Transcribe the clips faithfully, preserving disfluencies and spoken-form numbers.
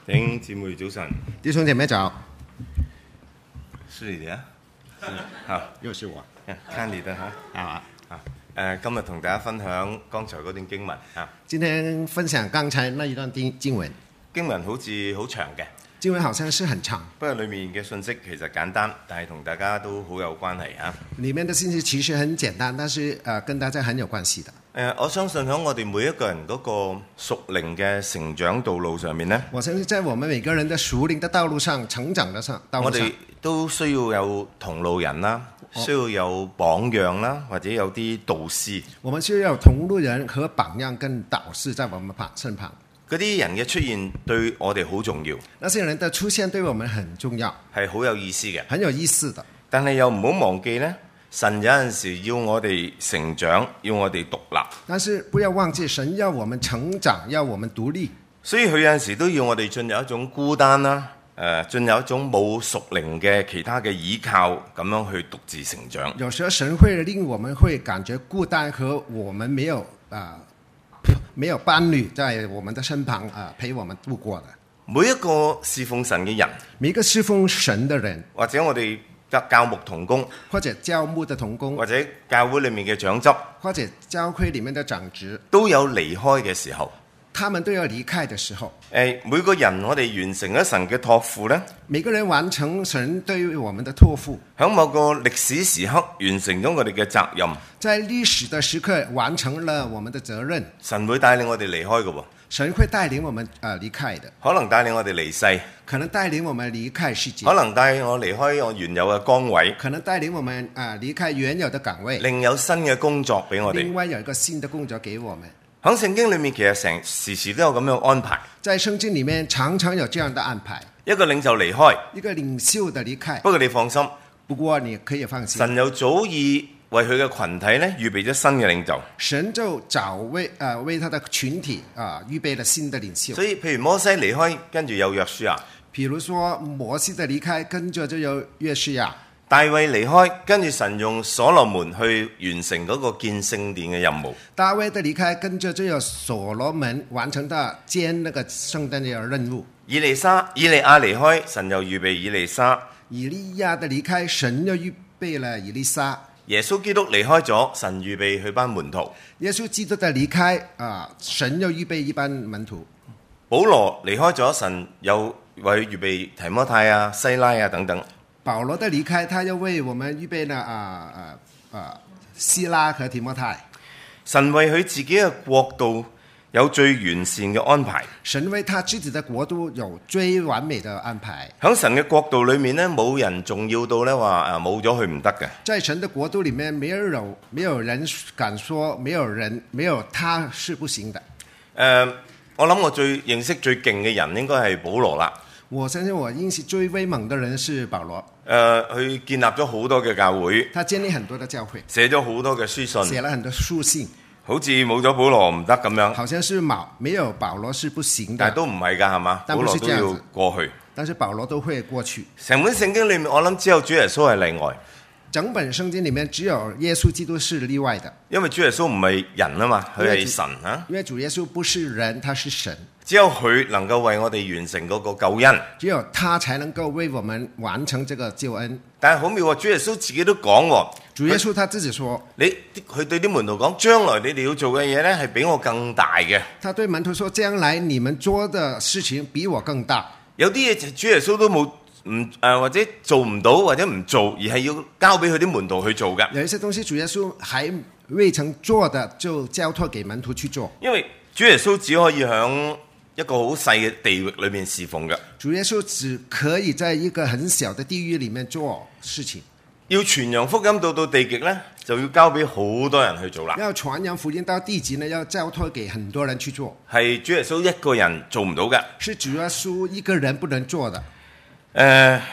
弟兄姊妹早晨， 弟兄姐妹早， 是你哋啊？好， 又是我， 看你的哈。 啊啊，誒，今日同大家分享剛才嗰段經文啊。 今天分享剛才那一段經經文， 經文好似好長嘅， 經文好像是很長， 不過裡面嘅信息其實簡單，但係同大家都好有關係啊。 裡面的信息其實很簡單，但是呃跟大家很有關係的。 誒，我相信喺我哋每一個人嗰個屬靈嘅成長道路上面呢， 我相信在我們每個人的屬靈的道路上、成長的上道路上， 我哋都需要有同路人啦，需要有榜樣啦，或者有啲導師。 我們需要有同路人和榜樣跟導師在我們旁身旁。 嗰啲人嘅出現對我哋好重要， 那些人的出現對我們很重要， 係好有意思嘅， 很有意思的。 但係又唔好忘記呢，神有陣時要我哋成長，要我哋獨立。 但是不要忘記，神要我們成長，要我們獨立。 所以佢有陣時都要我哋進入一種孤單啦，誒、呃，進入一種冇屬靈嘅其他嘅依靠，咁樣去獨自成長。 有時候神會令我們會感覺孤單，和我們沒有啊、呃，沒有伴侶在我們的身旁啊、呃，陪我們度過的。 每一個侍奉神嘅人， 每一個侍奉神的人， 或者我哋教牧同工， 或者教牧的同工， 或者教會裏面嘅長執， 或者教會裡面的長執， 都有離開嘅時候。 他們都要離開的時候。 誒，每個人我哋完成咗神嘅託付呢， 每個人完成神對於我們的託付， 喺某個歷史時刻完成咗我哋嘅責任， 在歷史的時刻完成了我們的責任。 神會帶領我哋離開嘅喎， 神會帶領我們啊、呃、離開的， 可能帶領我哋離世， 可能帶領我們離開世界， 可能帶我離開我原有嘅崗位， 可能帶領我們啊、呃、離開原有的崗位， 另有新嘅工作俾我哋。 另外有一個新的工作給我們。 喺聖經裏面其實成時時都有咁樣安排， 在聖經裡面常常有這樣的安排， 一個領袖離開， 一個領袖的離開。 不過你放心， 不過你可以放心， 神又早已為佢嘅群體咧預備咗新嘅領袖， 神就早為啊、呃、為他的群體啊、呃、預備了新的領袖。 所以譬如摩西離開，跟住有約書亞， 譬如說摩西的離開，跟着就有約書亞。 大衛離開，跟住神用所羅門去完成嗰個建聖殿嘅任務。 大衛的離開，跟着就有所羅門完成的建那個聖殿的任務。 以利沙、以利亞離開，神又預備以利沙。 以利亞的離開，神又預備了以利沙。 耶穌基督離開咗，神預備佢班門徒。 耶穌基督的離開啊，神又預備一班門徒。 保羅離開咗，神又為佢預備提摩太啊、西拉啊等等。 保羅的離開，他又為我們預備了啊啊啊希拉和提摩太。 神為佢自己嘅國度有最完善嘅安排。 神為他自己的國度有最完美的安排。 喺神嘅國度裏面呢，冇人重要到呢話誒冇咗佢唔得嘅。 在神的國度裏面，沒有人沒有人敢說沒有人沒有他是不行的。誒、 呃，我諗我最認識最勁嘅人應該係保羅啦。 我相信我認識最威猛的人是保羅。 誒、呃，佢建立咗好多嘅教會， 他建立很多的教會， 寫咗好多嘅書信， 寫了很多書信， 好似冇咗保羅唔得咁樣。 好像是冇沒有保羅是不行的， 但係都唔係㗎，係嘛？保羅都要過去， 但是保羅都會過去。 成本聖經裏面，我諗只有主耶穌係例外。 整本聖經裏面只有耶穌基督是例外的， 因為主耶穌唔係人啊嘛，佢係神啊。 因為主耶穌不是人，他是神。 只有佢能夠為我哋完成嗰個救恩， 只有他才能夠為我們完成這個救恩。 但係好妙喎，主耶穌自己都講， 主耶穌他自己說， 你佢對啲門徒講，將來你哋要做嘅嘢咧，係比我更大嘅。 他對門徒說，將來你們做的事情比我更大。 有啲嘢主耶穌都冇唔誒或者做唔到或者唔做，而係要交俾佢啲門徒去做㗎。 有一些東西主耶穌還未曾做的，就交託給門徒去做。 因為主耶穌只可以響一個好細嘅地域裏面侍奉嘅， 主耶穌只可以在一個很小的地域裏面做事情。 要傳揚福音到到地極呢，就要交俾好多人去做啦。 要傳揚福音到地極呢，要交託給很多人去做。 係主耶穌一個人做唔到嘅， 是主耶穌一個人不能做的。誒、 呃，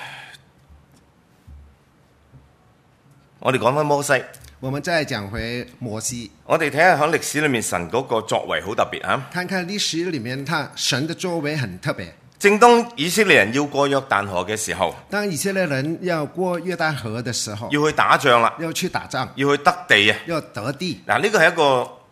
我哋講翻摩西。 我們再講回摩西， 我哋睇下喺歷史裏面神嗰個作為好特別啊！ 看看歷史裏面，他神的作為很特別。 正當以色列人要過約旦河嘅時候， 當以色列人要過約旦河的時候， 要去打仗啦， 要去打仗， 要去得地啊， 要得地。 嗱，呢個係一個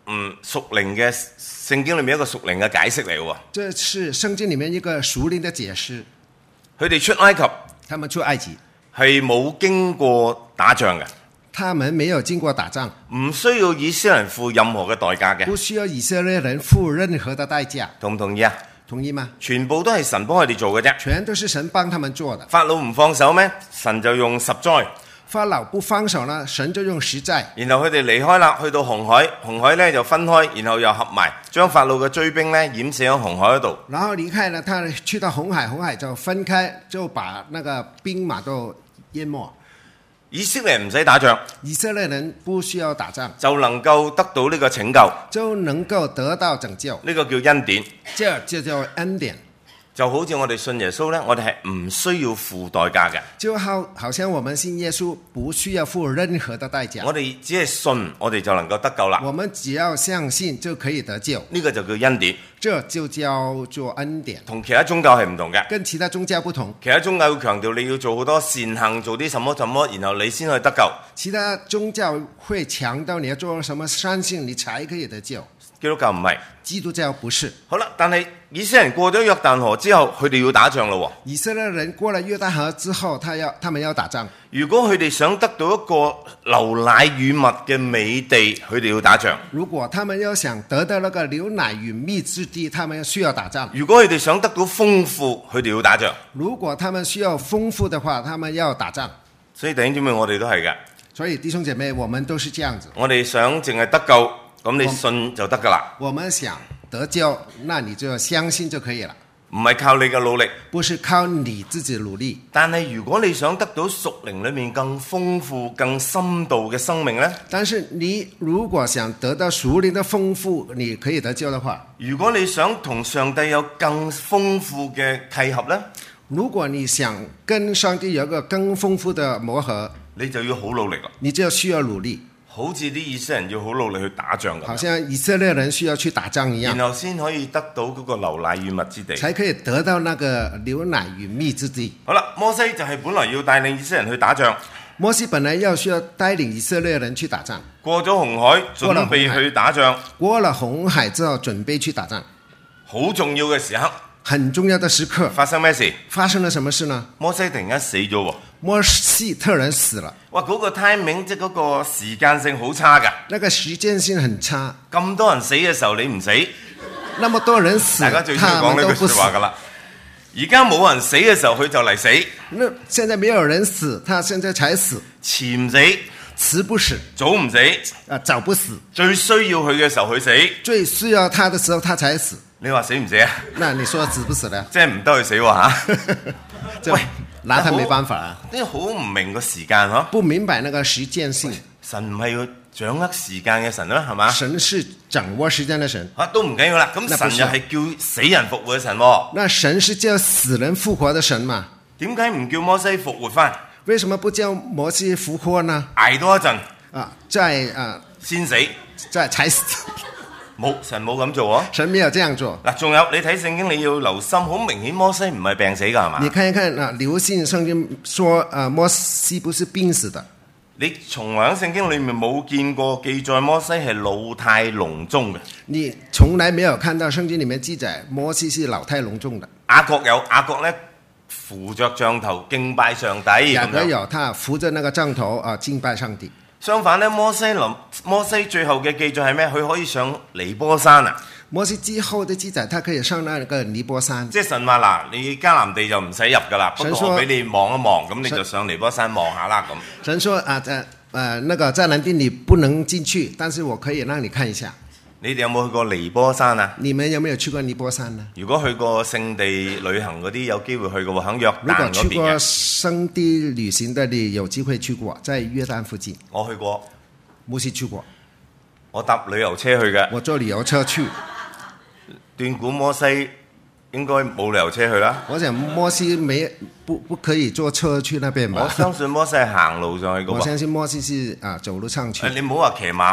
嗯屬靈嘅聖經裏面一個屬靈嘅解釋嚟喎。 這是聖經裡面一個屬靈的解釋。 佢哋出埃及， 他們出埃及係冇經過打仗嘅， 他們沒有經過打仗， 唔需要以色列人付任何嘅代價嘅。 不需要以色列人付任何的代價。 同唔同意啊？ 同意嗎？ 全部都係神幫佢哋做嘅啫。 全都是神幫他們做的。 法老唔放手咩？神就用十災。 法老不放手呢，神就用十災。 然後佢哋離開啦，去到紅海，紅海咧就分開，然後又合埋，將法老嘅追兵咧淹死喺紅海嗰度。 然後離開了，他去到紅海，紅海就分開，就把那個兵馬都淹沒。 以色列人唔使打仗， 以色列人不需要打仗， 就能夠得到呢個拯救， 就能夠得到拯救。 呢個叫恩典， 這就叫恩典。 就好似我哋信耶穌呢，我哋係唔需要付代價嘅。 就好好像我們信耶穌，不需要付任何的代價。 我哋只係信，我哋就能夠得救啦。 我們只要相信就可以得救， 呢個就叫恩典。 這就叫做恩典， 同其他宗教係唔同嘅。 跟其他宗教不同。 其他宗教會強調你要做好多善行，做啲什麼什麼，然後你先可以得救。 其他宗教會強調你要做什麼善行，你才可以得救。 基督教唔係， 基督教不是。 好啦，但係以色列人過咗約旦河之後，佢哋要打仗咯。 以色列人過了約旦河之後，他要他們要打仗。 如果佢哋想得到一個流奶與蜜嘅美地，佢哋要打仗。 如果他們要想得到那個流奶與蜜之地，他們需要打仗。 如果佢哋想得到豐富，佢哋要打仗。 如果他們需要豐富的話，他們要打仗。 所以弟兄姊妹，我哋都係嘅。 所以弟兄姐妹，我們都是這樣子。 我哋想淨係得救，咁你信就得噶啦。 我們想得救，那你就相信就可以了。 唔係靠你嘅努力， 不是靠你自己努力。 但係如果你想得到屬靈裏面更豐富、更深度嘅生命呢？ 但是你如果想得到屬靈的豐富，你可以得救的話， 如果你想同上帝有更豐富嘅契合呢？ 如果你想跟上帝有一個更豐富的磨合， 你就要好努力啦。 你就需要努力。 好似啲以色列人要好努力去打仗咁， 好像以色列人需要去打仗一樣， 然後先可以得到嗰個流奶與蜜之地， 才可以得到那個流奶與蜜之地。 好啦，摩西就係本來要帶領以色列人去打仗， 摩西本來要需要帶領以色列人去打仗， 過咗紅海準備去打仗， 過了紅海之後準備去打仗， 好重要嘅時刻， 很重要的時刻， 發生咩事？ 發生了什麼事呢？ 摩西突然間死咗喎！ 摩西突然死了， 哇！嗰、那個 timing 即係嗰個時間性好差㗎， 那個時間性很差。 咁多人死嘅時候你唔死， 那麼多人死， 大家最中意講呢句説話㗎啦。而家冇人死嘅時候佢就嚟死， 那現在沒有人死，他現在才死， 遲唔死， 遲不死， 早唔死， 啊早不死， 最需要佢嘅時候佢死， 最需要他的時候他才死。 你話死唔死啊？ 那你說死不死呢？ 即係唔得佢死喎嚇！喂， 拿他沒辦法啊！ 呢個好唔明個時間嗬， 不明白那個時間性。 神唔係要掌握時間嘅神啦，係嘛？ 神是掌握時間的神。 啊，都唔緊要啦。咁神又係叫死人復活嘅神喎。 那神是叫死人復活的神嘛？ 點解唔叫摩西復活翻？ 為什麼不叫摩西復活呢？ 捱多一陣啊，再啊先死， 再才死。 冇，神冇咁做啊！ 神沒有這樣做。 嗱，仲有你睇聖經，你要留心，好明顯摩西唔係病死㗎，係嘛？ 你看一看啊，留心聖經說啊，摩西不是病死的。 你從來喺聖經裏面冇見過記載摩西係老態龍鍾嘅。 你從來沒有看到聖經裡面記載摩西是老態龍鍾的。 雅各有，雅各咧扶着杖頭敬拜上帝。 雅各有，他扶着那個杖頭啊敬拜上帝。 相反咧，摩西臨摩西最後嘅記載係咩？佢可以上尼波山啊！ 摩西之後的記載，他可以上那個尼波山。 即係神話嗱，你迦南地就唔使入噶啦，不過我俾你望一望，咁你就上尼波山望下啦咁。 神說啊，誒、呃，那個迦南地你不能進去，但是我可以讓你看一下。 你哋有冇去過尼波山啊？ 你們有沒有去過尼波山呢？ 如果去過聖地旅行嗰啲，有機會去嘅喎，喺約旦嗰邊嘅。 如果去過聖地旅行的，你有機會去過，在約旦附近。 我去過， 摩西去過。 我搭旅遊車去嘅。 我坐旅遊車去。 斷估摩西應該冇旅遊車去啦。 我想摩西沒不不可以坐車去那邊吧？ 我相信摩西係行路上去嘅。 我相信摩西是啊走路上去。 你唔好話騎馬。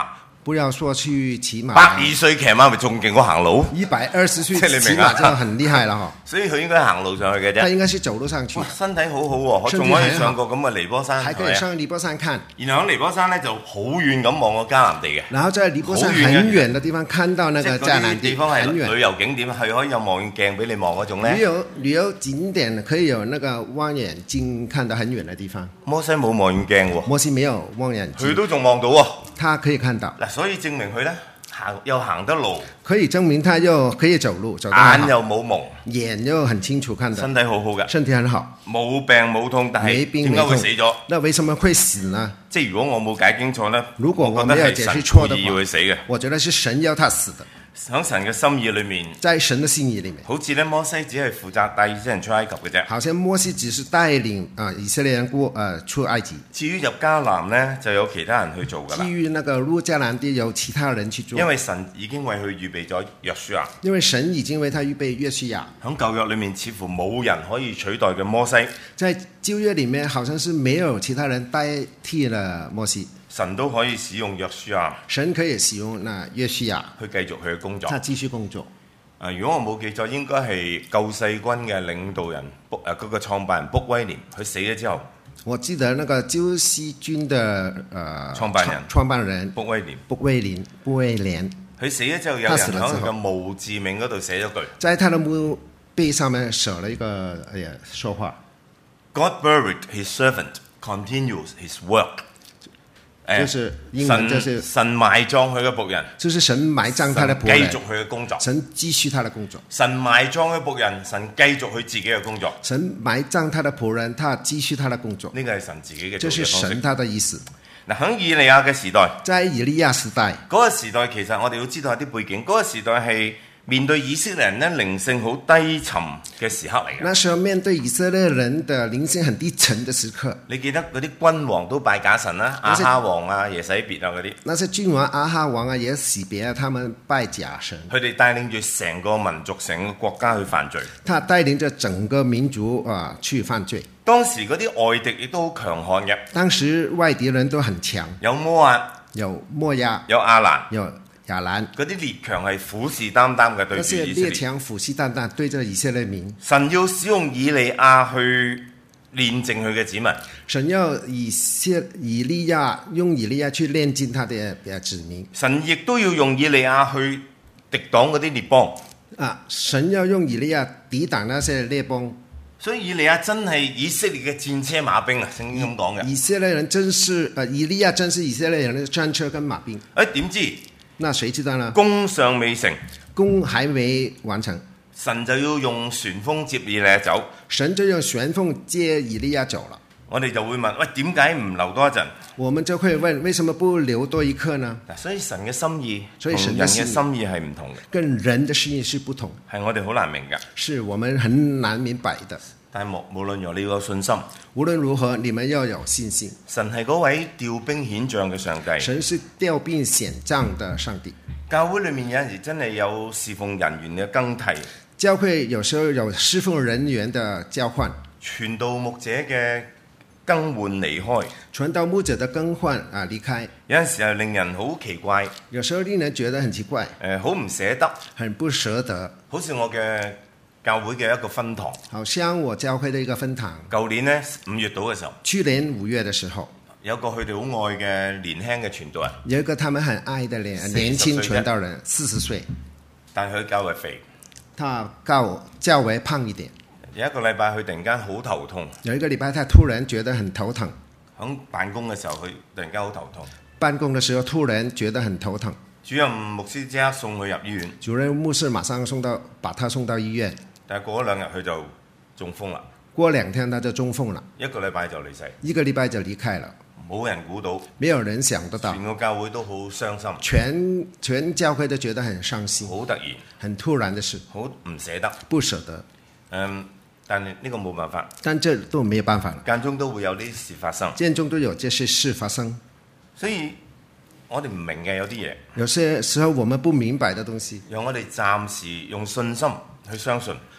不要說去騎馬。 百二歲騎馬咪仲勁過行路？ 一百二十歲即係你騎明啊馬就很厲害了哈。 所以佢應該行路上去嘅啫。 他應該是走路上去哇，。身體好好喎， 身體仲可以很好上過咁嘅尼波山， 還可係咪啊？ 以上尼泊山看， 然後喺尼波山咧就好遠咁望過迦南地嘅， 然後在尼泊山好遠嘅很遠的地方看到那即係嗰個迦南地， 啲地方係很遠。 旅遊景點，係可以有望遠鏡俾你望嗰種咧。 旅遊旅遊景點可以有那個望遠鏡看到很遠的地方。 摩西冇望遠鏡喎， 摩西沒有望遠鏡， 佢都仲望到喎。 他可以看到， 嗱，所以證明佢咧行又行得路， 可以證明他又可以走路，走得很眼好， 又冇蒙， 眼又很清楚看到， 身體好好嘅， 身體很好， 冇病冇痛，但係沒病點解沒痛會死咗？ 那為什麼會死呢？ 即係如果我冇解經錯咧， 如果我我覺得沒有解係神釋錯的故意要佢死嘅。 我覺得是神要他死的， 喺神嘅心意裏面， 在神的心意裏面。 好似咧摩西只係負責帶以色列人出埃及嘅啫。 好像摩西只是帶領啊、以色列人過呃出埃及， 至於入迦南咧，就有其他人去做㗎啦至。於那個入迦南地由其他人去做， 因為神已經為佢預備咗約書亞。 因為神已經為他預備約書亞。 喺舊約裏面，似乎冇人可以取代嘅摩西， 在舊約裡面，好像是沒有其他人代替了摩西， 神都可以使用約書亞神可以使用那約書亞， 去繼續佢嘅工作。 他繼續工作。 啊，如果我冇記錯，應該係救世軍嘅領導人卜誒嗰個創辦人卜威廉，佢死咗之後， 我記得那個救世軍的呃創辦人創辦人卜威廉， 布威廉布威廉， 佢死咗之後，有人他死了之後喺佢嘅墓誌銘嗰度寫咗句在他的墓碑上面寫了一個哎呀說話， ：God buried his servant, continues his work。誒就是英文就是神神埋葬佢嘅僕人， 就是神埋葬他的僕人， 神繼續佢嘅工作。 神繼續他的工作。 神埋葬佢僕人，神繼續佢自己嘅工作。 神埋葬他的僕人，他繼續他的工作。 呢個係神自己嘅這是做嘅方式神。他的意思。 嗱，喺以利亞嘅時代， 在以利亞時代， 嗰、個時代其實我哋要知道一啲背景。嗰、個時代係面對以色列人咧靈性好低沉嘅時刻嚟嘅。 那時候面對以色列人的靈性很低沉的時刻， 你記得嗰啲君王都拜假神啦，亞哈王啊、耶洗別啊嗰啲， 那些君王亞哈王啊、耶洗別啊，他們拜假神， 佢哋帶領住成個民族、成個國家去犯罪。 他帶領着整個民族啊去犯罪。 當時嗰啲外敵亦都好強悍嘅， 當時外敵人都很強， 有摩押、 有摩押， 有亞蘭， 有亞蘭， 嗰啲列強係虎視眈眈嘅對那住以色列。 些列強虎視眈眈對着以色列民。 神要使用以利亞去煉淨佢嘅子民。 神要以色以利亞用以利亞去煉淨他的呃子民神亦都要用以利亞去敵擋嗰啲列邦。 啊！神要用以利亞抵擋那些列邦。 所以以利亞真係以色列嘅戰車馬兵啊，聖經咁講嘅。 以色列人真是呃，以利亞真是以色列人的戰車跟馬兵。 誒點知那誰知道呢？ 工尚未成， 工還沒完成， 神就要用旋風接以利亞走。 神就用旋風接以利亞走了。 我哋就會問：喂，點解唔留多一陣？ 我們就會問：為什麼不留多一刻呢？ 嗱，所以神嘅心意所同人嘅以神嘅心意心意係唔同嘅， 跟人的心意是不同， 係我哋好難明㗎。 是我們很難明白的。 但係無無論如何，你要有信心。 無論如何，你們要有信心。 神係嗰位調兵遣將嘅上帝。 神是調兵遣將的上帝。 教會裏面有陣時真係有侍奉人員嘅更替， 教會有時候有侍奉人員的交換， 傳道牧者嘅更換離開， 傳道牧者的更換啊離開， 有陣時係令人好奇怪， 有時候令人覺得很奇怪， 誒好唔捨得， 很不捨得。 好似我嘅教會嘅一個分堂， 好像我教會的一個分堂， 舊年呢，五月度嘅時候， 去年五月的時候， 有個佢哋好愛嘅年輕嘅傳道人， 有一個他們很愛的年年輕傳道人，四十歲， 但係佢較為肥， 他較較為胖一點。 有一個禮拜佢突然間好頭痛， 有一個禮拜他突然覺得很頭疼， 喺辦公嘅時候佢突然間好頭痛， 辦公的時候突然覺得很頭疼， 主任牧師即刻送佢入醫院， 主任牧師馬上送到把他送到醫院， 但係過咗兩日佢就中風啦， 過兩天他就中風了， 一個禮拜就離世， 一個禮拜就離開了， 冇人估到， 沒有人想得到， 全個教會都好傷心， 全全教會都覺得很傷心， 好突然， 很突然的事， 好唔捨得， 不捨得。 嗯，但係呢個冇辦法， 但這都沒有辦法了， 間中都會有啲事發生， 間中都有這些事發生。 所以我哋唔明嘅有啲嘢， 有些時候我們不明白的東西， 讓我哋暫時用信心去相信，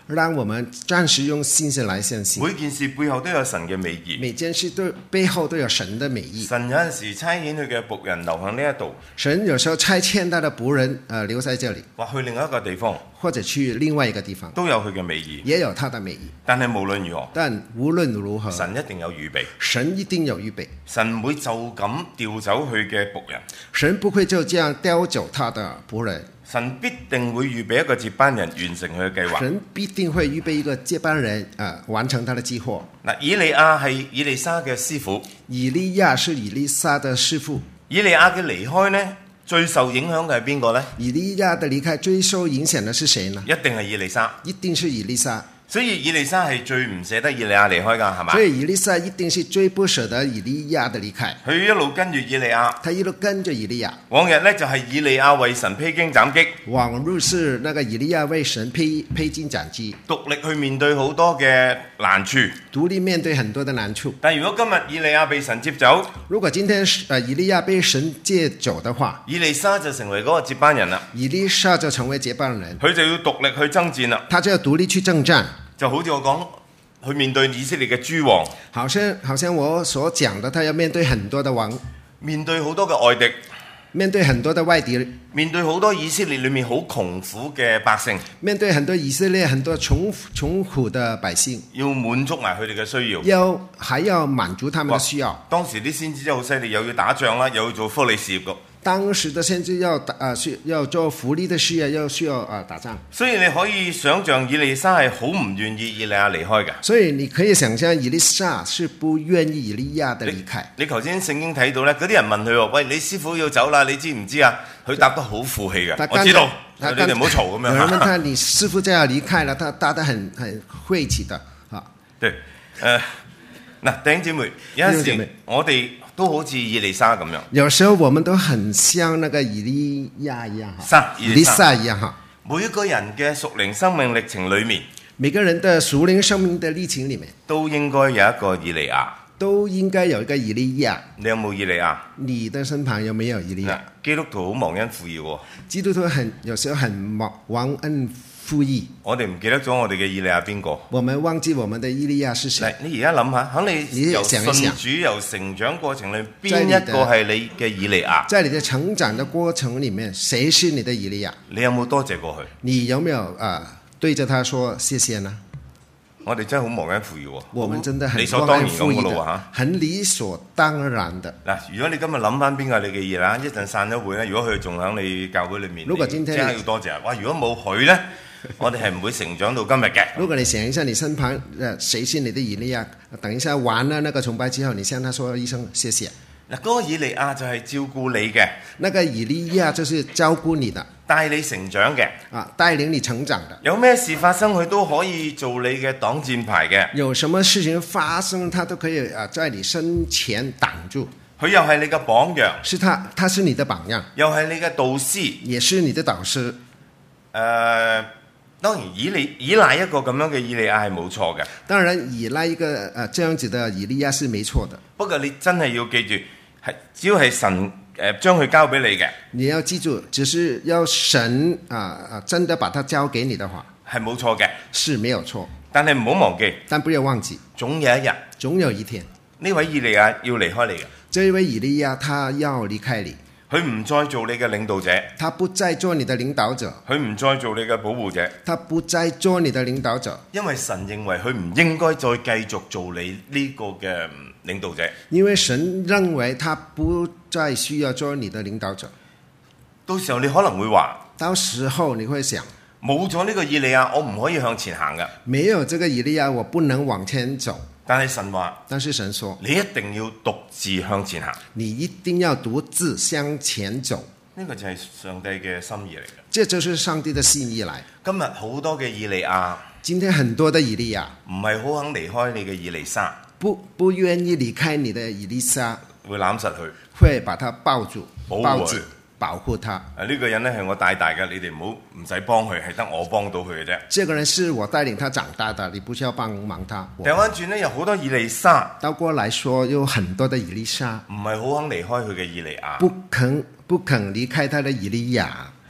讓我們暫時用信心來相信。 每件事背後都有神嘅美意。 每件事都背後都有神的美意。 神有陣時差遣佢嘅僕人留向呢一度， 神有時候差遣他的僕人，呃，留在這裡， 或去另一個地方， 或者去另外一個地方， 都有佢嘅美意， 也有他的美意。 但係無論如何， 但無論如何， 神一定有預備， 神一定有預備。 神唔會就咁調走佢嘅僕人， 神不會就這樣調走他的僕人。 神必定會預備一個接班人完成佢嘅計劃。 神必定會預備一個接班人，啊、呃，完成他的計劃。 嗱，以利亞係以利沙嘅師傅， 以利亞是以利沙的師傅。 以利亞嘅離開呢，最受影響嘅係邊個呢？ 以利亞的離開最受影響的是誰呢？ 一定係以利沙， 一定是以利沙。 所以以利沙係最唔捨得以利亞離開㗎，係嘛？ 所以以利沙一定是最不捨得以利亞的離開。 佢一路跟住以利亞， 他一路跟着以利亞。 往日呢，就係以利亞為神披荊斬棘， 往日是那個以利亞為神披披荊斬棘， 獨力去面對好多嘅難處， 獨立面對很多的難處。 但如果今日以利亞被神接走， 如果今天呃以利亞被神接走的話， 以利沙就成為嗰個接班人啦。 以利沙就成為接班人， 佢就要獨力去爭戰啦。 他就要獨立去征戰。 就好似我講，去面對以色列嘅諸王， 好像好像我所講的，他要面對很多的王， 面對好多嘅外敵， 面對很多的外敵， 面對好多以色列裏面好窮苦嘅百姓， 面對很多以色列很多窮窮苦的百姓， 要滿足埋佢哋嘅需要， 要還要滿足他們的需要。 當時啲先知真係好犀利，又要打仗啦，又要做福利事業嘅。 當時的先知要打啊，需要做福利的事業，又需要啊打仗。 所以你可以想象以利沙係好唔願意以利亞離開嘅。 所以你可以想象以利沙是不願意以利亞的離開。 你頭先聖經睇到咧，嗰啲人問佢話：喂，你師傅要走啦，你知唔知啊？佢答得好負氣嘅。我知道，你哋唔好嘈咁樣。 有人問他：你師傅就要離開了，他答得很很晦氣的啊。 對，誒嗱，弟兄姊妹，有陣時我哋都好似以利沙咁樣。 有時候我們都很像那個以利亞一樣哈，以利沙一樣哈。 每一個人嘅屬靈生命歷程裏面， 每個人的屬靈生命的歷程裡面， 都應該有一個以利亞， 都應該有一個以利亞。 你有冇以利亞？ 你的身旁有沒有以利亞？ 基督徒好忘恩負義喎。 基督徒很有時候很忘忘恩負義。 我哋唔記得咗我哋嘅以利亞邊個？ 我們忘記我們的以利亞是誰？ 你而家諗下，喺你由信主由成長過程裏，邊一個係你嘅以利亞？ 在你的成長的過程裡面，誰是你的以利亞？ 你有冇多謝過佢？ 你有沒有啊、呃、對着他說謝謝呢？ 我哋真係好忘恩負義喎。 我們真的很理所當然咁嘅咯嚇， 很理所當然的。 嗱，如果你今日諗翻邊個係你嘅以利亞，一陣散咗會咧，如果佢仲喺你教會裏面， 如果今天真係要多謝。哇！如果冇佢咧，我哋係唔會成長到今日嘅。 如果你想一下，你身旁呃誰是你的以利亞？等一下完了那個崇拜之後，你向他說一聲謝謝。 嗱，嗰個以利亞就係照顧你嘅， 那個以利亞就是照顧你的， 帶你成長嘅， 啊，帶領你成長的。 有咩事發生，佢都可以做你嘅擋箭牌嘅。 有什麼事情發生，他都可以啊，在你身前擋住。 佢又係你嘅榜樣， 是他，他是你的榜樣， 又係你嘅導師， 也是你的導師。誒、 呃，當然依賴依賴一個咁樣嘅以利亞係冇錯嘅。 當然依賴一個誒、呃、這樣子的以利亞是沒錯的。 不過你真係要記住，係只要係神誒將佢交俾你嘅， 你要記住，只是要神啊啊真的把它交給你的話， 係冇錯嘅， 是沒有錯。 但係唔好忘記， 但不要忘記， 總有一日， 總有一天， 呢位以利亞要離開你嘅。 這一位以利亞他要離開你， 佢唔再做你嘅領導者， 他不再做你的領導者， 佢唔再做你嘅保護者， 他不再做你的領導者， 因為神認為佢唔應該再繼續做你呢個嘅領導者。 因為神認為他不再需要做你的領導者。 到時候你可能會話， 到時候你會想， 冇咗呢個以利亞，我唔可以向前行㗎。 沒有這個以利亞，我不能往前走。 但係神話， 但是神說， 你一定要獨自向前行。 你一定要獨自向前走。 呢個就係上帝嘅心意嚟嘅。 這就是上帝的心意來。 今日好多嘅以利亞， 今天很多的以利亞唔係好肯離開你嘅以利沙， 不不願意離開你的以利沙， 會攬實佢， 會把他抱住， 保護抱住，保護他。 啊，呢個人咧係我帶大嘅，你哋唔好唔使幫佢，係得我幫到佢嘅啫。 這個人是我帶領他長大的，你不需要幫忙他。 掉返轉咧，有好多以利沙， 倒過來說，有很多的以利沙， 唔係好肯離開佢嘅以利亞， 不肯不肯離開他的以利亞。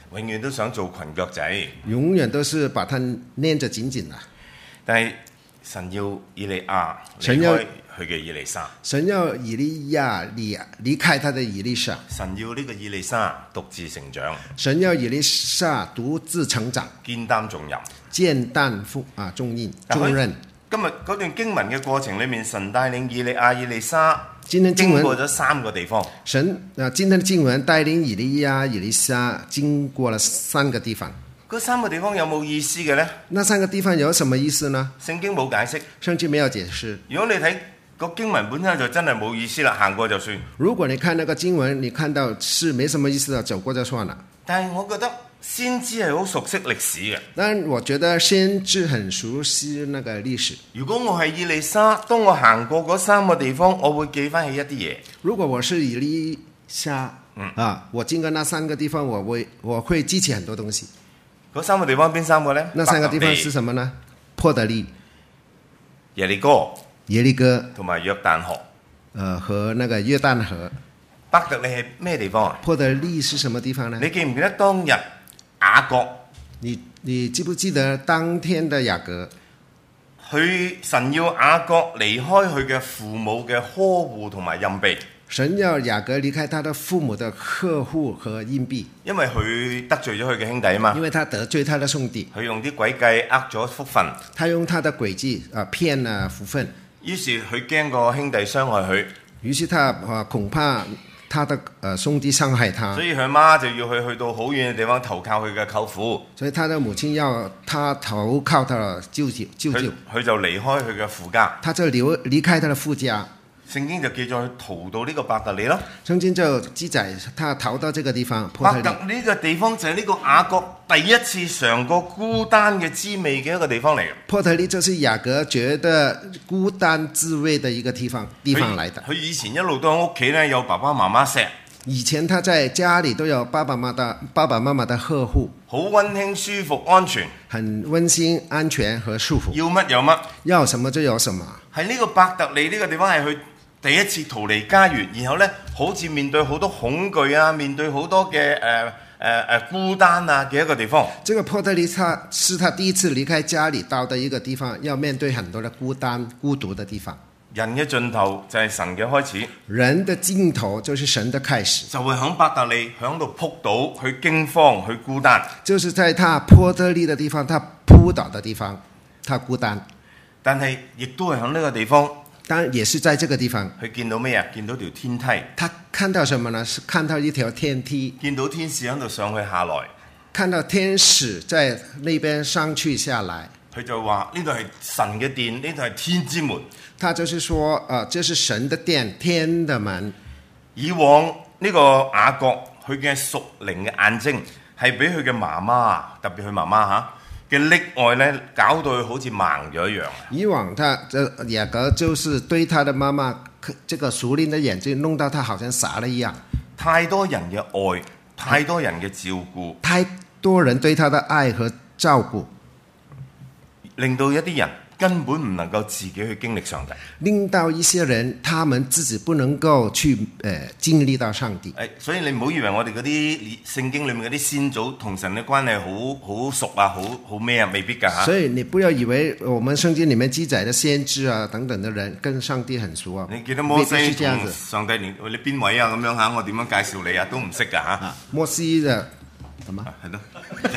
永遠都想做裙腳仔， 永遠都是把它捏着緊緊的。 但係神要以利亞神要離開佢嘅以利沙， 神要以利亞離離開他的以利沙， 神要呢個以利沙獨自成長， 神要以利沙獨自成長， 肩擔重任， 肩擔負啊重任但佢重任。 今日嗰段經文嘅過程裏面，神帶領以利亞、以利沙今天經文經過咗三個地方。 神啊，今天的經文帶領以利亞、以利沙經過了三個地方。 嗰三個地方有冇意思嘅呢？ 那三個地方有什麼意思呢？ 聖經冇解釋。 聖經沒有解釋。 如果你睇個經文本身就真係冇意思啦，行過就算。 如果你看那個經文，你看到是沒什麼意思的，走過就算了。 但係我覺得先知係好熟悉歷史嘅。 但我覺得先知很熟悉那個歷史。 如果我係以利沙，當我行過嗰三個地方，我會記翻起一啲嘢。 如果我是以利沙，嗯啊，我經過那三個地方，我會我會記起很多東西。 嗰三個地方邊三個呢？ 那三個地方是什麼呢？伯特利、 耶利哥、 耶利哥同埋約旦河。 呃，和那個約旦河。 伯特利係咩地方啊？ 伯特利是什麼地方呢？ 你記唔記得當日雅各？ 你你記不記得當天的雅各？ 佢神要雅各離開佢嘅父母嘅呵護同埋蔭庇。 神要雅各離開他的父母的呵護和蔭庇， 因為佢得罪咗佢嘅兄弟啊嘛。 因為他得罪他的兄弟， 佢用啲詭計呃咗福分。 他用他的詭計啊騙了福分。 於是佢驚個兄弟傷害佢， 於是他啊恐怕他的呃兄弟傷害他， 所以佢媽就要佢去到好遠嘅地方投靠佢嘅舅父。 所以他的母親要他投靠他的舅舅舅舅， 佢就離開佢嘅父家， 他就離離開他的父家。 聖經就記載佢逃到呢個伯特利咯。 聖經就記載他逃到這個地方。 伯特呢個地方就係呢個雅各第一次嘗過孤單嘅滋味嘅一個地方嚟嘅。 伯特利就是雅各覺得孤單滋味的一個地方地方來的。 佢以前一路都喺屋企咧，有爸爸媽媽錫。 以前他在家裡都有爸爸媽媽的爸爸媽媽的呵護， 好溫馨、舒服、安全， 很溫馨、安全和舒服。 要乜有乜， 要什麼就有什麼。 喺呢個伯特利呢個地方係佢第一次逃離家園，然後呢好似面對好多恐懼啊，面對好多嘅誒誒誒孤單啊嘅一個地方。 這個伯特利他是他第一次離開家裡到的一個地方，要面對很多的孤單、孤獨的地方。 人嘅盡頭就係神嘅開始， 人的盡頭就是神的開始， 就會響伯特利響度撲倒，去驚慌，去孤單。 就是在他伯特利的地方，他撲倒的地方，他孤單。 但係亦都係響呢個地方， 當然也是在這個地方， 佢見到咩啊？見到條天梯， 他看到什麼呢？是看到一條天梯， 見到天使響度上去下來， 看到天使在那邊上去下來。 佢就話呢度係神嘅殿，呢度係天之門。 他就是說，啊、呃，這是神的殿，天的門。 以往呢個雅各佢嘅屬靈嘅眼睛係俾佢嘅媽媽，特別佢媽媽嚇嘅溺愛咧，搞到佢好似盲咗一樣。 以往他這雅各就是對他的媽媽，這個屬靈的眼睛弄到他好像傻了一樣。 太多人嘅愛，太多人嘅照顧， 太多人對他的愛和照顧， 令到一啲人根本唔能夠自己去經歷上帝， 令到一些人他們自己不能夠去誒、呃、經歷到上帝。 誒，所以你唔好以為我哋嗰啲聖經裏面嗰啲先祖同神嘅關係好好熟啊，好好咩啊，未必㗎嚇。 所以你不要以為我們聖經裡面記載的先知啊等等的人跟上帝很熟啊。 你記得摩西同上帝連你邊位啊咁樣嚇，我點樣介紹你啊都唔識㗎嚇。 摩西嘅什麼？ 係咯。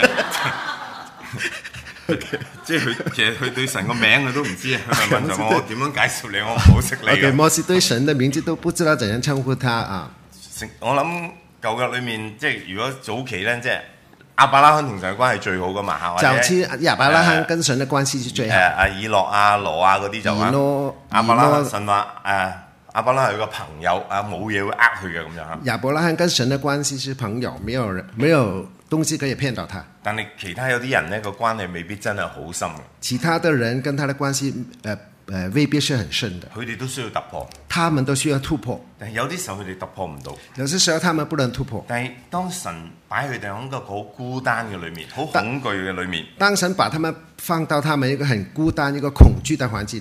即係佢其實佢對神個名佢都唔知啊，佢咪問就我點樣介紹你，我唔好識你。 Okay，摩西對神的名字都不知道怎樣稱呼他啊。 我諗舊約裏面即係如果早期咧，即係亞伯拉罕同神嘅關係最好噶嘛嚇。 早期亞伯拉罕跟神嘅關係是最好。 誒阿以諾啊、羅啊嗰啲就話。亞伯拉罕神話誒亞伯拉罕係個朋友啊，冇嘢會呃佢嘅咁樣嚇。 亞伯拉罕跟神嘅關係是朋友，沒有人沒有東西可以騙到他。 但係其他有啲人呢個關係未必真係好深嘅。 其他的人跟他的關係，誒、呃、誒、呃、未必是很深的。 佢哋都需要突破， 他們都需要突破。 但係有啲時候佢哋突破唔到。 有些時候他們不能突破。 但係當神擺佢哋喺一個好孤單嘅裏面，好恐懼嘅裏面， 當神把他們放到他們一個很孤單、一個恐懼的環境裡面，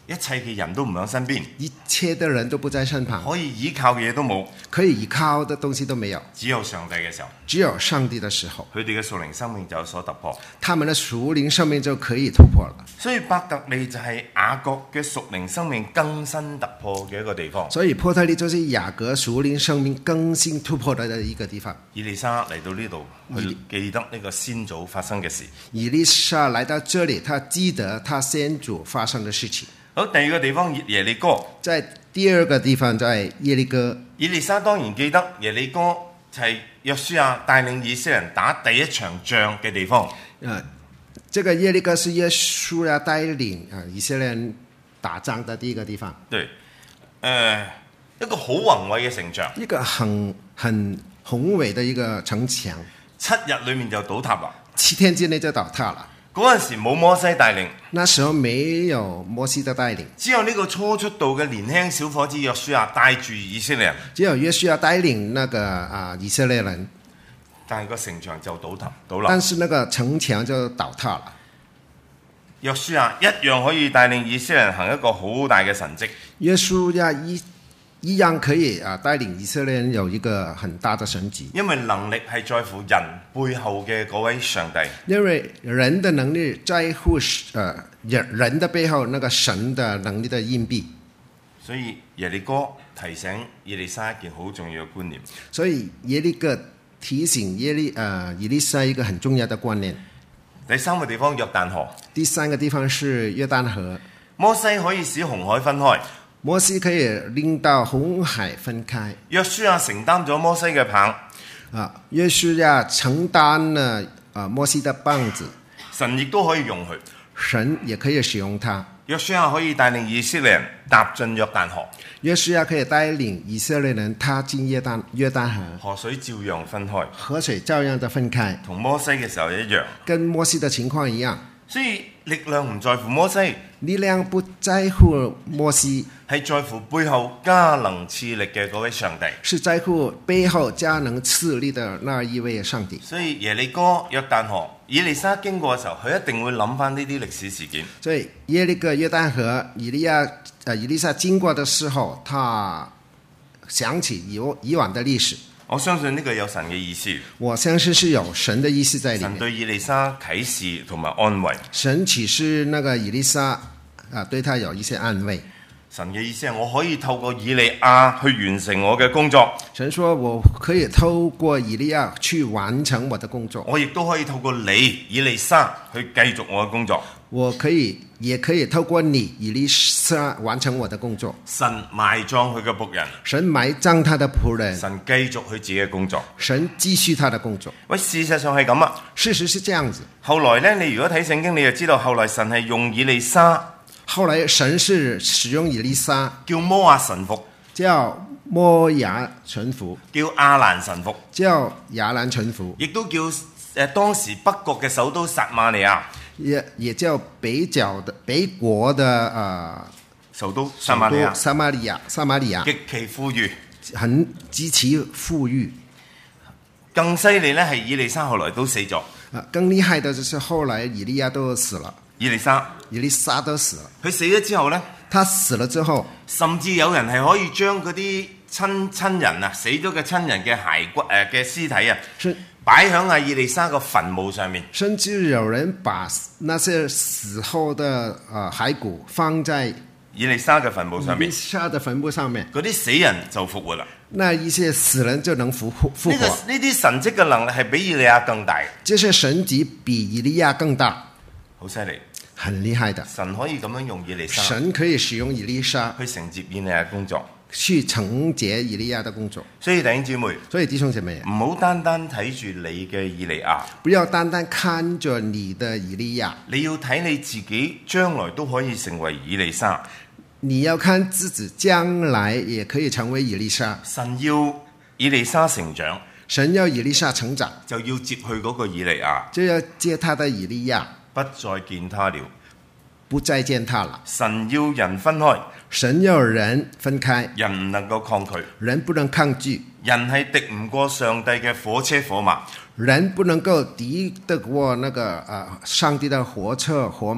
一切嘅人都唔喺身邊， 一切的人都不在身旁， 可以依靠嘅嘢都冇， 可以依靠的東西都沒有， 只有上帝嘅時候， 只有上帝的時候， 佢哋嘅屬靈生命就有所突破。 他們的屬靈生命就可以突破了。 所以伯特利就係雅各嘅屬靈生命更新突破嘅一個地方。 所以伯特利就是雅各屬靈生命更新突破的一個地方。 以利沙嚟到呢度，去記得呢個先祖發生嘅事。 以利沙來到這裡，他記得他先祖發生的事情。 好，第二個地方耶利哥， 在第二個地方，在耶利哥， 以利沙當然記得耶利哥就係約書亞帶領以色列人打第一場仗嘅地方。 啊，這個耶利哥是約書亞帶領啊以色列人打仗的第一個地方。 對，誒、呃、一個好宏偉嘅城牆， 一個很很宏偉的一個城牆， 七日裡面就倒塌啦。 七天之內就倒塌了。 嗰陣時冇摩西帶領， 那時候沒有摩西的帶領， 只有呢個初出道嘅年輕小伙子約書亞帶住以色列人， 只有約書亞帶領那個啊以色列人， 但係個城牆就倒塌倒冧。 但是那個城牆就倒塌了。 約書亞一樣可以帶領以色列人行一個好大嘅神蹟。 約書亞一一樣可以啊帶領以色列人有一個很大的神蹟， 因為能力係在乎人背後嘅嗰位上帝。 因為人的能力在乎呃人人的背後那個神的能力的硬幣。 所以耶利哥提醒以利沙一件好重要嘅觀念。 所以耶利哥提醒耶利呃以利沙一個很重要的觀念。 第三個地方約旦河， 第三個地方是約旦河。 摩西可以使紅海分開， 摩西可以令到紅海分開。 約書亞承擔咗摩西嘅棒， 啊，約書亞承擔了啊摩西的棒子， 神亦都可以用佢。 神也可以使用它。 約書亞可以帶領以色列人踏進約旦河， 約書亞可以帶領以色列人踏進約旦約旦河， 河水照樣分開， 河水照樣的分開， 同摩西嘅時候一樣， 跟摩西的情況一樣。 所以力量唔在乎摩西， 力量不在乎摩西， 係在乎背後加能賜力嘅嗰位上帝， 是在乎背後加能賜力的那一位上帝。 所以耶利哥、約旦河，以利沙經過嘅時候，佢一定會諗翻呢啲歷史事件。 所以耶利哥、約旦河，以利亞、呃、以利沙經過的時候，他想起以以往的歷史。 我相信呢個有神嘅意思， 我相信是有神的意思在裡面。 神對以利沙啟示同埋安慰。 神啟示那個以利沙啊，對他有一些安慰。 神嘅意思係我可以透過以利亞去完成我嘅工作。 神說我可以透過以利亞去完成我的工作。 我亦都可以透過你以利沙去繼續我嘅工作。 我可以，也可以透過你以利沙完成我的工作。 神埋葬佢嘅僕人， 神埋葬他的僕人， 神繼續佢自己嘅工作， 神繼續他的工作。 喂，事實上係咁啊。 事實是這樣子。 後來呢，你如果睇聖經，你就知道後來神係用以利沙， 後來神是使用以利沙， 叫摩亞臣服， 叫摩亞臣服， 叫亞蘭臣服， 叫亞蘭臣服， 亦都叫誒、呃、當時北國嘅首都撒瑪利亞。 也也叫北角的北國的啊、呃、 首都撒瑪利亞， 撒瑪利亞，撒瑪利亞極其富裕， 很極其富裕。 更犀利呢係以利沙後來都死咗。 啊，更厲害的就是後來以利亞都死了， 以利沙， 以利沙都死了。 佢死咗之後呢， 他死了之後， 甚至有人係可以將嗰啲親親人啊，死咗嘅親人嘅骸骨誒嘅屍體啊，擺喺阿以利沙個墳墓上面， 甚至有人把那些死後的啊、呃、骸骨放在以利沙嘅墳墓上面， 以利沙的墳墓上面， 嗰啲死人就復活啦。 那一些死人就能復活復活。 呢、這個呢啲神蹟嘅能力係比以利亞更大嘅。 這些神蹟比以利亞更大， 好犀利， 很厲害的。 神可以咁樣用以利沙， 神可以使用以利沙去承接以利亞嘅工作， 去承接以利亞的工作。 所以弟兄姊妹， 所以弟兄姐妹， 唔好單單睇住你嘅以利亞， 不要單單看着你的以利亞， 你要睇你自己將來都可以成為以利沙。 你要看自己將來也可以成為以利沙。 神要以利沙成長， 神要以利沙成長， 就要接去嗰個以利亞， 就要接他的以利亞， 不再見他了， 不再見他了。 神要人分開， 神要人分開， 人唔能夠抗拒， 人不能抗拒， 人係敵唔過上帝嘅火車火馬， 人不能夠敵得過那個啊、呃、上帝的火車火馬。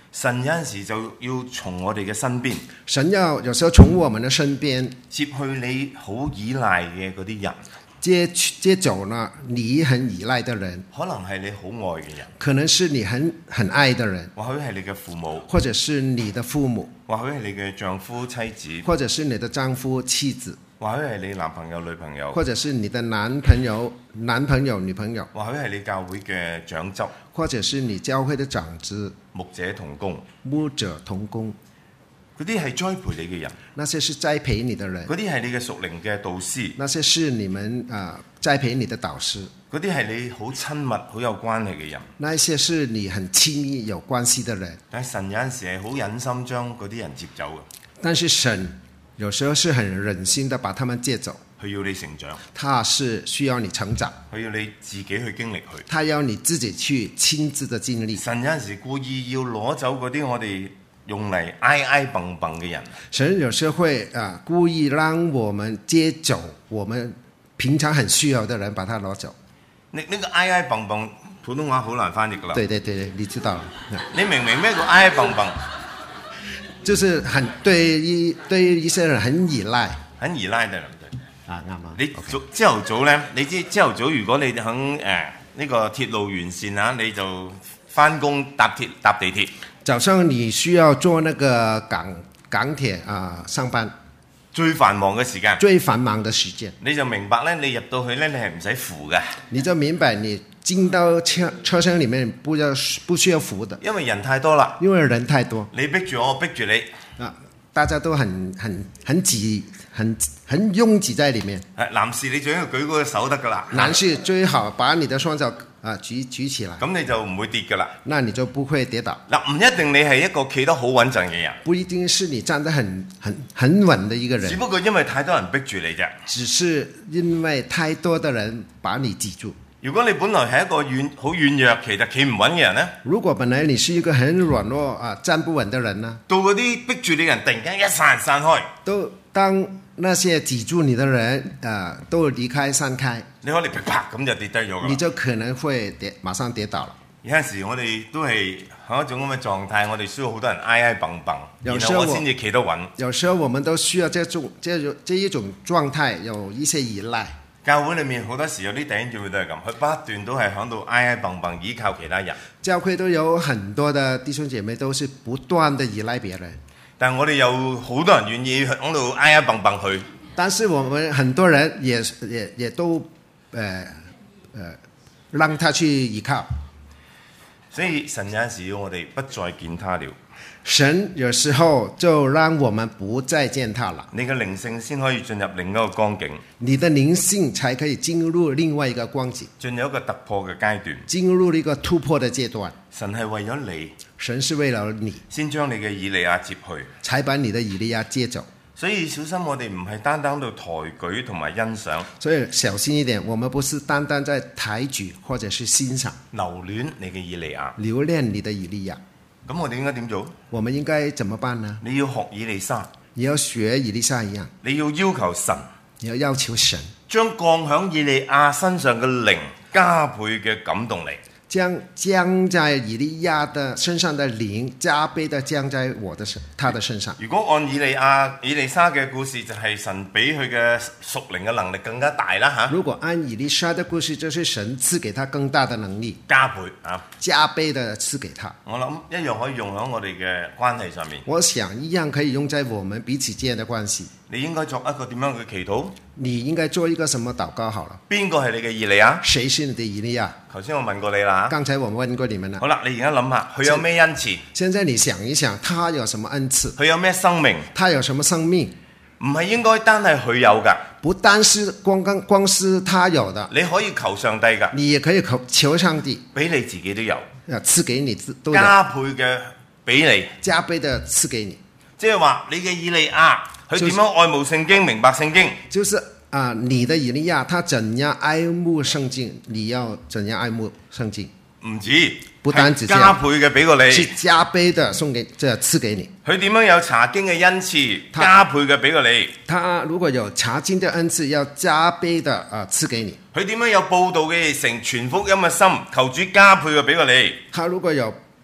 神有陣時就要從我哋嘅身邊神要有時候從我們的身邊接去你好依賴嘅嗰啲人， 接接走呢你很依賴的人， 可能係你好愛嘅人， 可能是你很很愛的人， 或許係你嘅父母， 或者是你的父母， 或許係你嘅丈夫妻子， 或者是你的丈夫妻子， 或許係你男朋友女朋友， 或者是你的男朋友男朋友女朋友， 或許係你教會嘅長執， 或者是你教會的長子， 牧者同工， 牧者同工， 嗰啲係栽培你嘅人， 那些是栽培你的人， 嗰啲係你嘅屬靈嘅導師， 那些是你們啊、呃、栽培你的導師， 嗰啲係你好親密好有關係嘅人， 那些是你很親密有關係的人。 但係神有陣時係好忍心將嗰啲人接走嘅， 但是神有時候是很忍心的把他們接走， 佢要你成長， 他是需要你成長， 佢要你自己去經歷佢。 他要你自己去親自的經歷。 神有陣時故意要攞走嗰啲我哋用嚟挨挨蹦蹦嘅人， 神有時候會啊、呃、故意讓我們接走我們平常很需要的人，把他攞走。 呢呢個挨挨蹦蹦普通話好難翻譯㗎啦。 對對對，你知道了。 你明唔明咩叫挨挨蹦蹦？ 就是很對於對於一些人很依賴， 很依賴對唔對？ 啊啱啊。 你早朝頭早咧，你知朝頭早如果你肯誒呢個鐵路完善啊，你就翻工搭鐵搭地鐵。 早上你需要坐那個港港鐵啊、呃、上班， 最繁忙嘅時間， 最繁忙的時間， 你就明白咧，你入到去咧，你係唔使扶嘅。 你就明白你進到車車廂裡面不要不需要扶的， 因為人太多啦， 因為人太多， 你逼住我，我逼住你啊，大家都很很很擠，很很擁擠在裡面。 誒，男士你最緊要舉嗰個手得㗎啦。 男士最好把你的雙腳啊舉舉起來， 咁你就唔會跌㗎啦。 那你就不會跌倒。 嗱，唔一定你係一個企得好穩陣嘅人， 不一定是你站得很很很穩的一個人， 只不過因為太多人逼住你啫。 只是因為太多的人把你擠住。 如果你本來係一個軟好軟弱，其實企唔穩嘅人呢， 如果本來你是一個很軟弱啊站不穩的人呢， 到嗰啲逼住你嘅人突然間一散散開， 都當那些擠住你的人啊都離開散開， 你可能啪啪咁就跌低咗㗎。 你就可能會跌，馬上跌倒了。 有陣時我哋都係喺一種咁嘅狀態，我哋需要好多人挨挨蹦蹦，然後我先至企得穩。 有時候我們都需要這種這種這一種狀態，有一些依賴。 教會裏面好多時有啲弟兄姊妹都係咁，佢不斷都係喺度挨挨蹦蹦，依靠其他人。 教會都有很多的弟兄姐妹都是不斷的依賴別人， 但我哋有好多人願意喺度挨挨蹦蹦去。 但是我們很多人也也也都呃呃讓他去依靠。 所以神有陣時要我哋不再見他了。 神有時候就讓我們不再見他了， 你嘅靈性先可以進入另一個光景， 你的靈性才可以進入另外一個光景， 進入一個突破嘅階段， 進入一個突破的階段。 神係為咗你， 神是為了你， 先將你嘅以利亞接去， 才把你的以利亞接走。 所以小心我哋唔係單單到抬舉同埋欣賞， 所以小心一點，我們不是單單在抬舉或者是欣賞， 留戀你嘅以利亞， 留戀你的以利亞。 咁我哋應該點做？ 我們應該怎麼辦呢？ 你要學以利沙， 你要學以利沙一樣， 你要要求神， 你要要求神將降響以利亞身上嘅靈加倍嘅感動你， 將降在以利亞的身上的靈加倍的降在我的身他的身上。 如果按以利亞以利沙嘅故事，就係神俾佢嘅屬靈嘅能力更加大啦嚇。 如果按以利沙的故事，就是神賜給他更大的能力， 加倍啊， 加倍的賜給他。 我諗一樣可以用喺我哋嘅關係上面。 我想一樣可以用在我們彼此間的關係。 你應該作一個點樣嘅祈禱？ 你應該做一個什麼禱告好了？ 邊個係你嘅以利亞？ 誰是你的以利亞？ 頭先我問過你啦。 剛才我問過你們了。 好啦，你而家諗下，佢有咩恩賜？ 現在你想一想，他有什麼恩賜？ 佢有咩生命？ 他有什麼生命？ 唔係應該單係佢有㗎。 不單是光光光是他有的， 你可以求上帝㗎。 你也可以求求上帝， 俾你自己都有。 啊，賜給你都有。 加倍嘅俾你。 加倍的賜給你。 即係話你嘅以利亞，佢點樣愛慕聖經、明白聖經？ 就是啊、呃，你的以利亞，他怎樣愛慕聖經，你要怎樣愛慕聖經？ 唔止， 不單止加倍嘅俾過你， 是加倍的送給，即係賜給你。 佢點樣有查經嘅恩賜？加倍嘅俾過你。 他如果有查經的恩賜，要加倍的啊賜給你。 佢點樣有報道嘅熱誠、傳福音嘅心？求主加倍嘅俾過你。 他如果有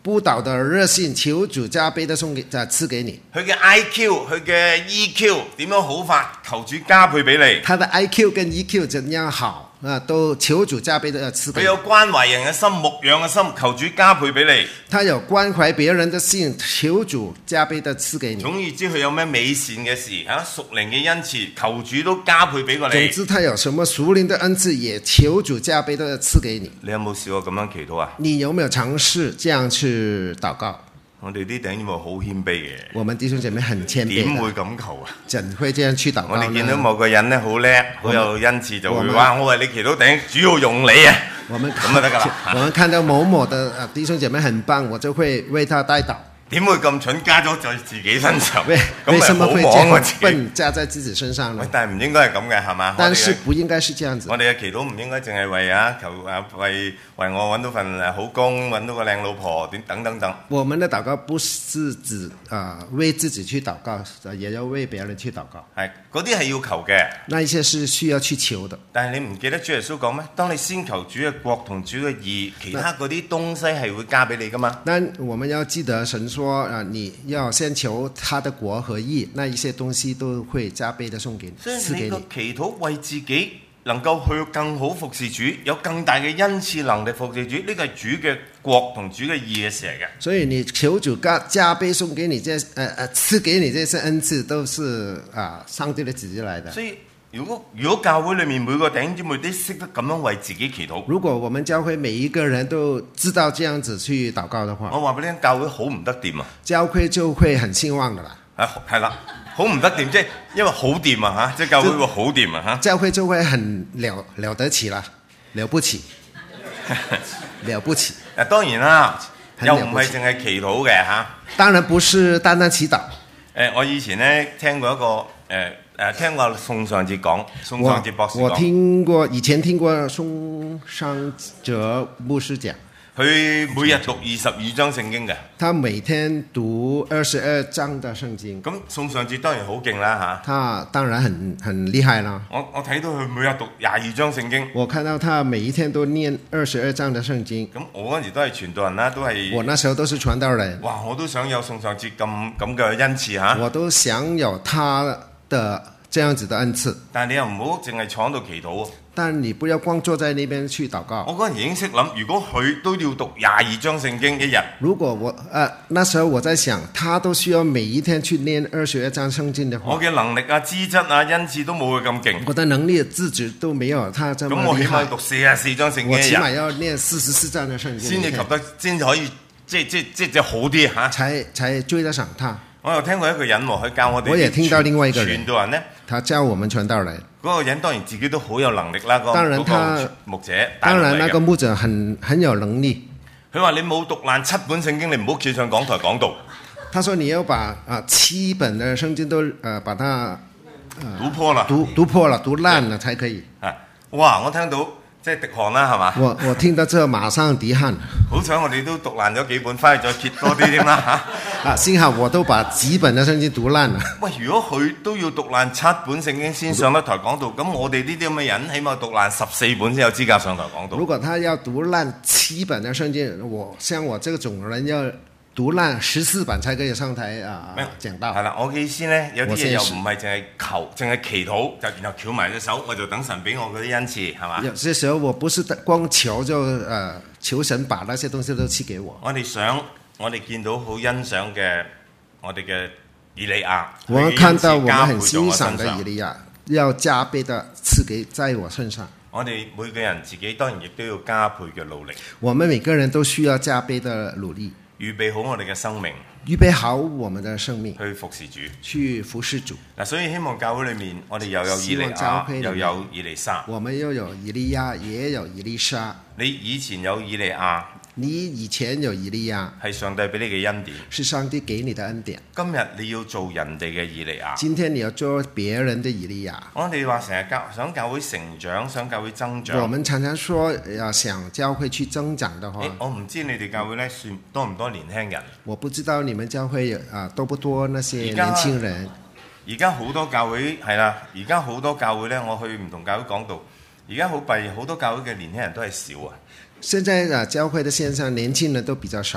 布道的熱心，求主加倍的送給啊賜給你。 佢嘅 I Q 佢嘅 E Q 點樣好法，求主加倍俾你。 他的 I Q 跟 E Q 怎樣好啊？都求主加倍的賜給你。 佢有關懷人嘅心、牧養嘅心，求主加倍俾你。 他有關懷別人的心，求主加倍的賜給你。 總而言之，佢有咩美善嘅事嚇，屬靈嘅恩賜，求主都加倍俾過你。 總之，他有什麼屬靈的恩賜，也求主加倍的賜給你。 你有冇試過咁樣祈禱啊？ 你有沒有嘗試這樣去禱告？ 我哋啲弟兄姊妹好謙卑嘅， 我們弟兄姐妹很謙卑， 點會咁求啊？ 怎會這樣去禱告呢？ 我哋見到某個人咧好叻，好有恩賜，就會我們話我為你祈禱，頂主要用你啊！ 我們咁就得㗎啦。 我們看到某某的啊弟兄姐妹很棒，我就會為他代禱。 點會咁蠢加咗在自己身上？ 為咁咪為什麼會這樣好忙啊自己？ 笨加在自己身上呢喂？但係唔應該係咁嘅，係嘛？ 但是我哋嘅不應該是這樣子。 我哋嘅祈禱唔應該淨係為啊求啊為為我揾到份誒好工，揾到個靚老婆，點等等等。 我們的禱告不是指啊、呃、為自己去禱告，也要為別人去禱告。 係嗰啲係要求嘅， 那一些是需要去求的。 但係你唔記得主耶穌講咩？當你先求主嘅國同主嘅義，其他嗰啲東西係會加俾你噶嘛？ 但我們要記得神說啊、呃，你要先求他的國和義，那一些東西都會加倍的送給你， 所以賜給你個你。 祈禱為自己能夠去更好服侍主，有更大嘅恩賜能力服侍主，呢個係主嘅國同主嘅義嘅事嚟嘅。 所以你求主加加倍送給你這呃呃賜給你這些恩賜，都是啊、呃、上帝的旨意來的。 所以如果如果教會裏面每個弟兄姊妹都識得咁樣為自己祈禱， 如果我們教會每一個人都知道這樣子去禱告的話， 我話俾你聽，教會好唔得掂啊！ 教會就會很興旺的啦。 啊，係啦，好唔得掂，即係因為好掂啊嚇，即係教會會好掂啊嚇。 教會就會很了了得起啦，了不起，了不起。 誒當然啦， 很又了不起唔係淨係祈禱嘅嚇。 當然不是單單祈禱。 誒，我以前咧聽過一個誒誒，聽過宋尚節講，宋尚節博士我我講， 聽過以前聽過宋尚哲牧師講， 佢每日讀二十二章聖經嘅。 他每天讀二十二章的聖經。 咁宋尚節當然好勁啦嚇。 他當然很很厲害啦。 我我睇到佢每日讀廿二章聖經。 我看到他每一天都念二十二章的聖經。 咁我嗰陣時都係傳道人啦，都係。 我那時候都是傳道人。 哇！我都想有宋尚節咁咁嘅恩賜嚇。 我都想有他的這樣子的恩賜。 但係你又唔好淨係坐喺度祈禱喎。 但你不要光坐在那邊去禱告。 我嗰陣已經識諗，如果佢都要讀廿二章聖經一日， 如果我呃那時候我在想，他都需要每一天去念二十二章聖經的話， 我嘅能力啊、資質啊、恩賜都冇佢咁勁。 我的能力資質都沒有他這麼厲害。 咁我起碼要讀四十四章聖經一日， 我起碼要念四十四章的聖經， 先至及得，先至可以即即即即好啲嚇。 才才追得上他。 我又聽過一個人喎，佢教我哋。 我也聽到另外一個人傳道人呢， 他教我們傳道人。 嗰個人當然自己都好有能力啦。嗰當然他嗰個牧者， 當然那個牧者很很有能力。 佢話：你冇讀爛七本聖經，你唔好企上講台講道。 他說：你要把啊、呃、七本的聖經都呃把它、呃、 讀破啦， 讀讀破了，讀爛了才可以。 啊！哇！我聽到即係滴汗啦，係嘛？ 我我聽到之後馬上滴汗。 好彩我哋都讀爛咗幾本，翻去再揭多啲添啦嚇。 啊！幸好我都把幾本的聖經讀爛了。 喂，如果佢都要讀爛七本聖經先上得台講道，咁我哋呢啲咁嘅人，起碼讀爛十四本先有資格上台講道。 如果他要讀爛七本的聖經，我像我這個種人要讀爛十四本才可以上台啊講道。 係啦，我嘅意思咧，有啲嘢又唔係淨係求，淨係祈禱，就然後翹埋隻手，我就等神俾我嗰啲恩賜，係嘛？ 有些時候我不是光求就呃求神把那些東西都賜給我。 我哋想，我哋見到好欣賞嘅我哋嘅以利亞， 我們看到我們很欣賞嘅的以利亞，要加倍的賜給在我身上。 我哋每個人自己當然亦都要加倍嘅努力。 我們每個人都需要加倍的努力， 預備好我哋嘅生命， 預備好我們的生命去服侍主， 去服侍主。 嗱，所以希望教會裏面，我哋又有以利亞，又有以利沙。 我們又有以利亞，也有以利沙。 你以前有以利亞， 你以前有以利亞， 係上帝俾你嘅恩典， 是上帝給你的恩典。 今日你要做人哋嘅以利亞， 今天你要做別人的以利亞。 我哋話成日教想教會成長，想教會增長。 我們常常說要想教會去增長的話， 我唔知你哋教會咧算多唔多年輕人。 我不知道你們教會啊多不多那些年輕人。 而家好多教會係啦，而家好多教會咧，我去唔同教會講道，而家好弊，好多教會嘅年輕人都係少啊。 現在啊，教會的線上年輕人都比較少。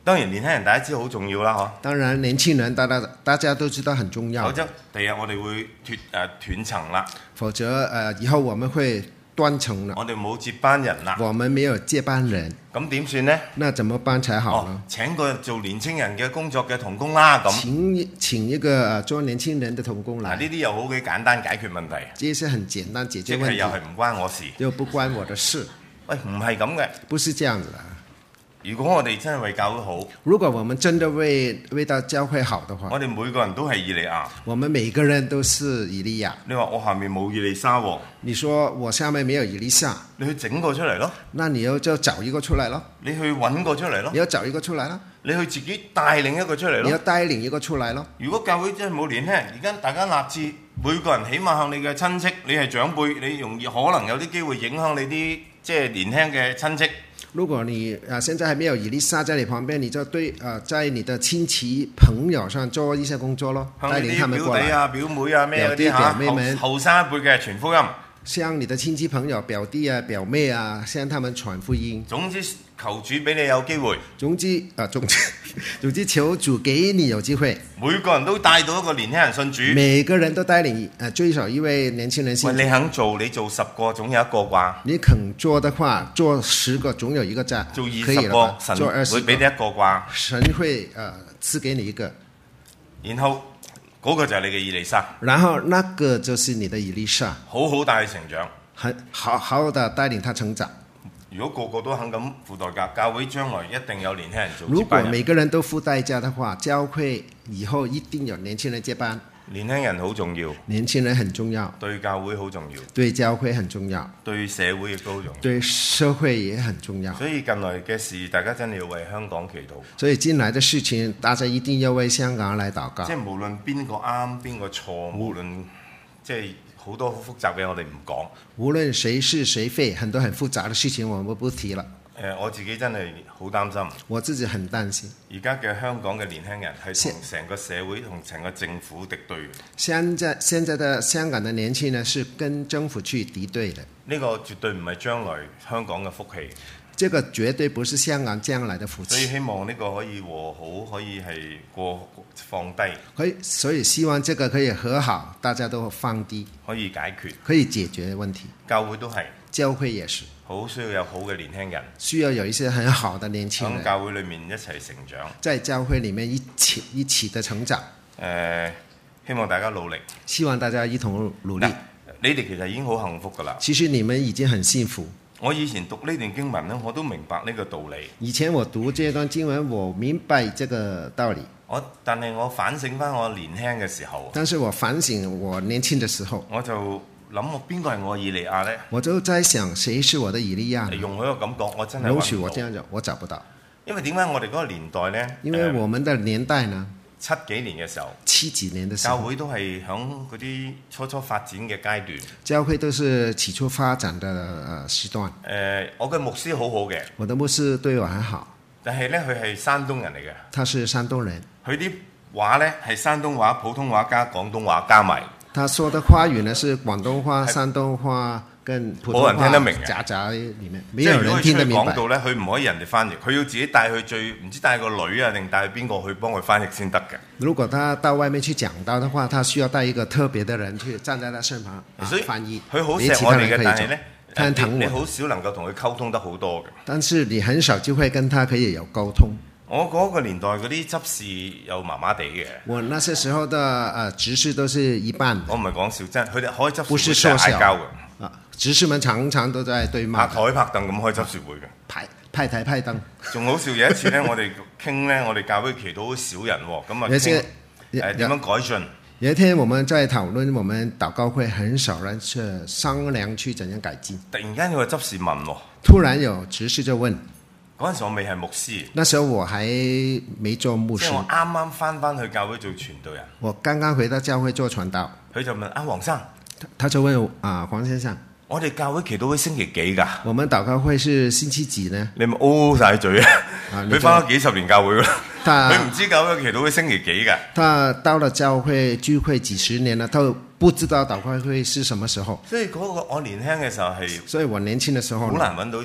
當然年輕人大家知好重要啦，嗬。 當然年輕人大家大家都知道很重要。 否則第日我哋會脫誒斷層啦。 否則誒、呃、以後我們會斷層了。 我哋冇接班人啦。 我們沒有接班人。 咁點算呢？ 那怎麼辦才好呢？ 哦、請個做年青人嘅工作嘅童工啦，咁。 請請一個、呃、做年輕人的童工來。 呢啲又好幾簡單解決問題。 這些很簡單解決問題。 即係又係唔關我事。 又不關我的事。 喂，唔係咁嘅。 不是這樣子的。 如果我哋真係為教會好， 如果我們真的為為到教會好的話， 我哋每個人都係以利亞。 我們每個人都是以利亞。 你話我下面冇以利沙喎？ 你說我下面沒有以利沙， 你去整個出嚟咯。 那你要就找一個出來咯。 你去揾個出嚟咯。 你要找一個出來咯。 你去自己帶領一個出嚟咯。 你要帶領一個出來咯。 如果教會真係冇年輕人，而家大家立志，每個人起碼向你嘅親戚，你係長輩，你容易可能有啲機會影響你啲即係年輕嘅親戚。 如果你啊現在還沒有以利沙在你旁邊，你就對啊在你的親戚朋友上做一些工作咯，帶領他們過來。 表弟啊、表妹啊咩嗰啲嚇，表弟表妹們後生一輩嘅傳福音。 向你的親戚朋友、表弟啊、表妹啊，向他們傳福音。 總之求主俾你有機會。 總之啊，總之總之求主給你有機會。 每個人都帶到一個年輕人信主。 每個人都帶領誒最少一位年輕人信主。 喂，你肯做，你做十個總有一個啩？ 你肯做的話，做十個總有一個在。 做二十個，神會俾你一個啩？ 神會誒賜給你一個。 然後。嗰、那個就係你嘅以利沙， 然後那個就是你的以利沙， 好好帶佢成長， 很好好的帶領他成長。 如果個個都肯咁付代價，教會將來一定有年輕人做接班人。 如果每個人都付代價的話，教會以後一定有年輕人接班。 年輕人好重要， 年輕人很重要， 對教會好重要， 對教會很重要， 對社會亦都好重要， 對社會也很重要。 所以近來嘅事，大家真係要為香港祈禱。 所以近來的事情，大家一定要為香港來禱告。 即係無論邊個啱，邊個錯，無論即係好多好複雜嘅，我哋唔講。 無論誰是誰非，很多很複雜的事情，我們不提了。 誒、呃，我自己真係好擔心。 我自己很擔心。 而家嘅香港嘅年輕人係同成個社會同成個政府敵對嘅。 現在現在的香港的年輕人是跟政府去敵對的。 呢個絕對唔係將來香港嘅福氣。 這個絕對不是香港將來的福氣。 所以希望呢個可以和好，可以係過放低。 可以，所以希望這個可以和好，大家都放低， 可以解決， 可以解決問題。 教會都係， 教會也是。 好需要有好嘅年輕人， 需要有一些很好的年輕人喺教會裏面一齊成長， 在教會裡面一起一起的成長。誒、 呃，希望大家努力， 希望大家一同努力。 你哋其實已經好幸福㗎啦。 其實你們已經很幸福。 我以前讀呢段經文呢，我都明白呢個道理。 以前我讀這段經文，我明白這個道理。 我但係我反省返我年輕嘅時候， 但是我反省我年輕的時候， 我就諗我邊個係我以利亞呢？ 我就在想，誰是我的以利亞？ 容許我咁講，我真係容許我這樣講，我找不到。 因為點解我哋嗰個年代呢？ 因為我們的年代呢， 七幾年嘅時候， 七幾年的時候， 教會都係響嗰啲初初發展嘅階段。 教會都是起初發展的呃時段。誒、 呃，我嘅牧師好好嘅， 我的牧師對我很好， 但係呢，佢係山東人嚟嘅。 他是山東人， 佢啲話呢係山東話、普通話加廣東話加埋。 他說的話語呢是廣東話、山東話跟普通話冇人聽得明嘅， 夾雜裡面，沒有人聽得明白。 即係如果佢講到呢，佢唔可以人哋翻譯，佢要自己帶去最唔知帶個女啊定帶邊個去幫佢翻譯先得嘅。 如果他到外面去講道的話，他需要帶一個特別的人去站在他身旁、啊、 所以翻譯。 佢好錫我哋嘅，但係呢， 他疼我。 你好少能夠同佢溝通得好多嘅。 但是你很少就會跟他可以有溝通。 我嗰個年代嗰啲執事又麻麻地嘅。 我那些時候的呃執事都是一半。 我唔係講笑，真係佢哋開執事會不是說嗌交嘅。 啊，執事們常常都在對罵。 拍台拍凳咁開執事會嘅。 派派台派凳。仲好笑，有一次呢，我哋傾呢，我哋教會祈禱好少人喎，咁啊傾誒點樣改進。 有一天我們在討論，我們禱告會很少人去商量去怎樣改進。 突然間有個執事問喎。 突然有執事就問。 嗰陣時我未係牧師， 那時候我還沒做牧師。 即係我啱啱翻翻去教會做傳道人。 我剛剛回到教會做傳道。 佢就問啊，黃生， 他就問啊，黃先生， 我哋教會祈禱會星期幾㗎？ 我們禱告會是星期幾呢？ 你咪 O 晒嘴啊！佢翻咗幾十年教會啦，佢唔知教會祈禱會星期幾㗎。 他到了教會聚會幾十年了，都不知道禱告會是什麼時候。 所以嗰個我年輕嘅時候係， 所以我年輕嘅時候好難揾到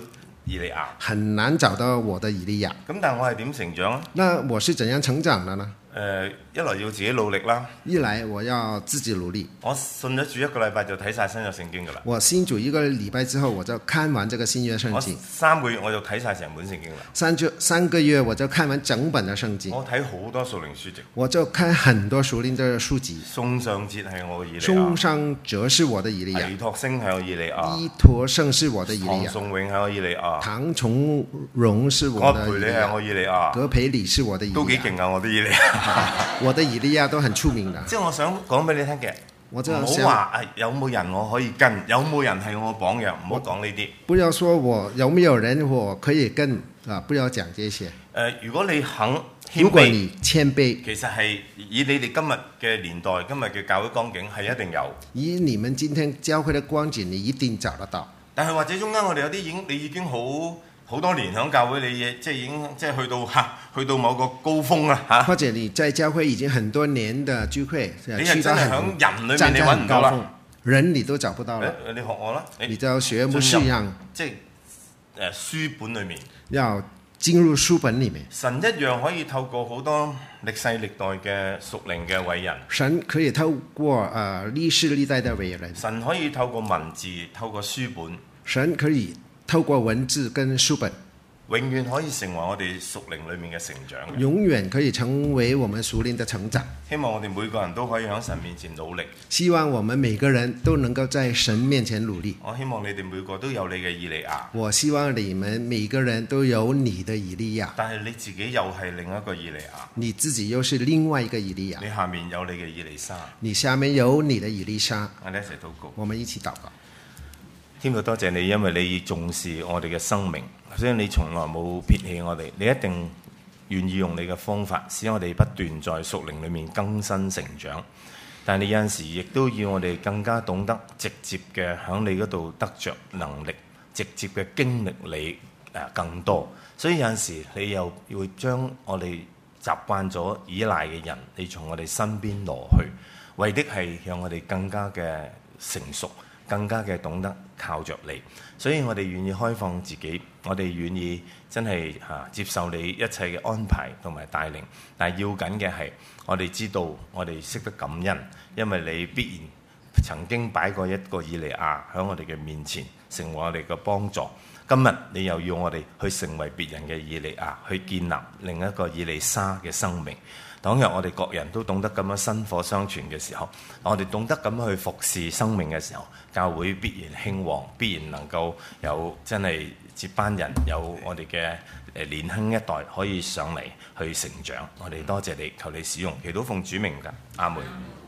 以利亞。 很難找到我的以利亞。 咁但係我係點成長咧？ 那我是怎樣成長的呢？ 誒、呃，一來要自己努力啦。 一來我要自己努力。 我信咗主一個禮拜就睇晒新約聖經㗎啦。 我信主一個禮拜之後，我就看完這個新約聖經。 我三個月我就睇晒成本聖經啦。 三就三個月我就看完整本嘅聖經。 我睇好多屬靈書籍。 我就看很多屬靈嘅書籍。 宋尚節係我嘅以利亞。 宋尚哲是我的以利亞。 伊托星係我以利亞。 伊托聖是我的以利亞。 唐崇榮係我以利亞。 唐崇榮是我的以利亞。 葛培理係我以利亞。 葛培理是我的以利亞。 都幾勁啊！我啲以利亞。 我的以利亞都很出名的。 即係我想講俾你聽嘅，唔好話誒有冇人我可以跟，有冇人係我榜樣，唔好講呢啲。 不要說我有沒有人我可以跟啊，不要講這些。誒、 呃，如果你肯謙卑， 如果你謙卑， 其實係以你哋今日嘅年代、今日嘅教會光景係一定有。 以你們今天教會嘅光景，你一定找得到。 但係或者中間我哋有啲已經你已經好。好多年喺教會，你即係已經即係去到嚇，去到某個高峰啦嚇。 或者你在教會已經很多年的聚會， 你係真係喺人裏面你揾唔到啦， 人你都找不到啦。 你學我啦， 你就學牧師一樣， 即係誒書本裏面， 要進入書本裡面。 神一樣可以透過好多歷世歷代嘅屬靈嘅偉人， 神可以透過誒歷世歷代嘅偉人， 神可以透過文字、透過書本， 神可以透過文字跟書本， 永遠可以成為我哋屬靈裏面嘅成長。 永遠可以成為我們屬靈的成長。 希望我哋每個人都可以喺神面前努力。 希望我們每個人都能夠在神面前努力。 我希望你哋每個都有你嘅以利亞。 我希望你們每個人都有你的以利亞。 但係你自己又係另一個以利亞。 你自己又是另外一個以利亞。 你下面有你嘅以利沙。 你下面有你的以利沙。 我哋一齊禱告。 我們一起禱告。 天父多謝你，因為你重視我哋嘅生命，所以你從來冇撇棄我哋。你一定願意用你嘅方法，使我哋不斷在屬靈裏面更新成長。但係你有陣時亦都要我哋更加懂得直接嘅喺你嗰度得着能力，直接嘅經歷你誒更多。所以有陣時你又會將我哋習慣咗依賴嘅人，你從我哋身邊挪去，為的係讓我哋更加嘅成熟。更加嘅懂得靠着你，所以我哋願意開放自己，我哋願意真係嚇、啊、接受你一切嘅安排同埋帶領。但係要緊嘅係，我哋知道我哋識得感恩，因為你必然曾經擺過一個以利亞喺我哋嘅面前，成為我哋嘅幫助。今日你又要我哋去成為別人嘅以利亞，去建立另一個以利沙嘅生命。當日我哋各人都懂得咁樣薪火相傳嘅時候，我哋懂得咁樣去服侍生命嘅時候，教會必然興旺，必然能夠有真係接班人，有我哋嘅誒年輕一代可以上嚟去成長。我哋多謝你，求你使用，祈禱奉主名㗎，阿門。